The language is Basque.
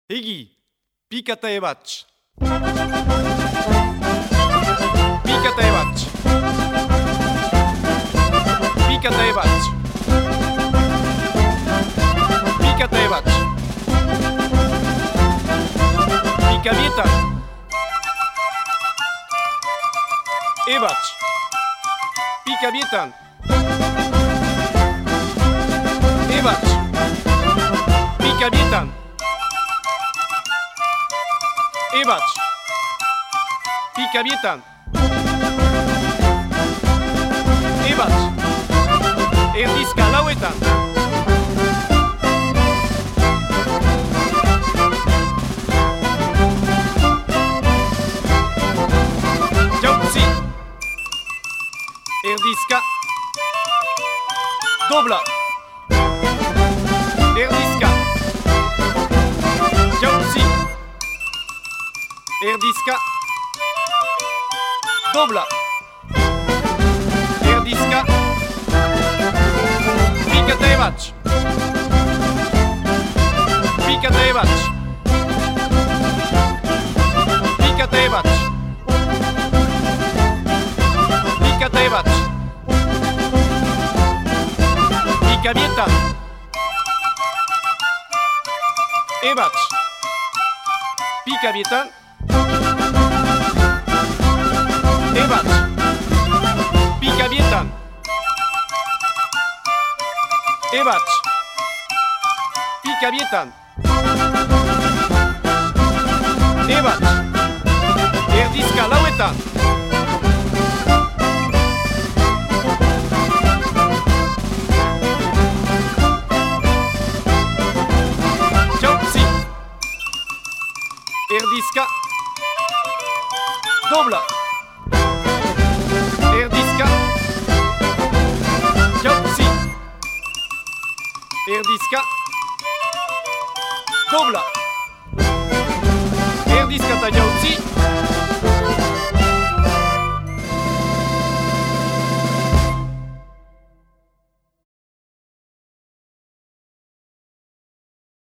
Egi, pikata ebatx. Pikata ebatx. Pikata ebatx. Pikata ebatx. Pikabietan. Ebatx. Pikabietan. Ebatx. Pikabietan. Ebatx. Pikabietan. Ebatx. Erdizka lauetan. Jautzi. Erdizka. Dobla. Erdizka. Jautzi. Erdizka. Dobla. Erdizka. Pikata ebatx. Pikata ebatx. Pikata ebatx. Pikata ebatx. Pikabietan. Ebatx. Pikabietan. Ebatx. Pikabietan. Ebatx. Pikabietan. Ebatx. Erdizka lauetan. Jautzi. Erdizka. Dobla. Erdizka. Jautzi. Erdizka. Dobla. Erdizka eta jautzi.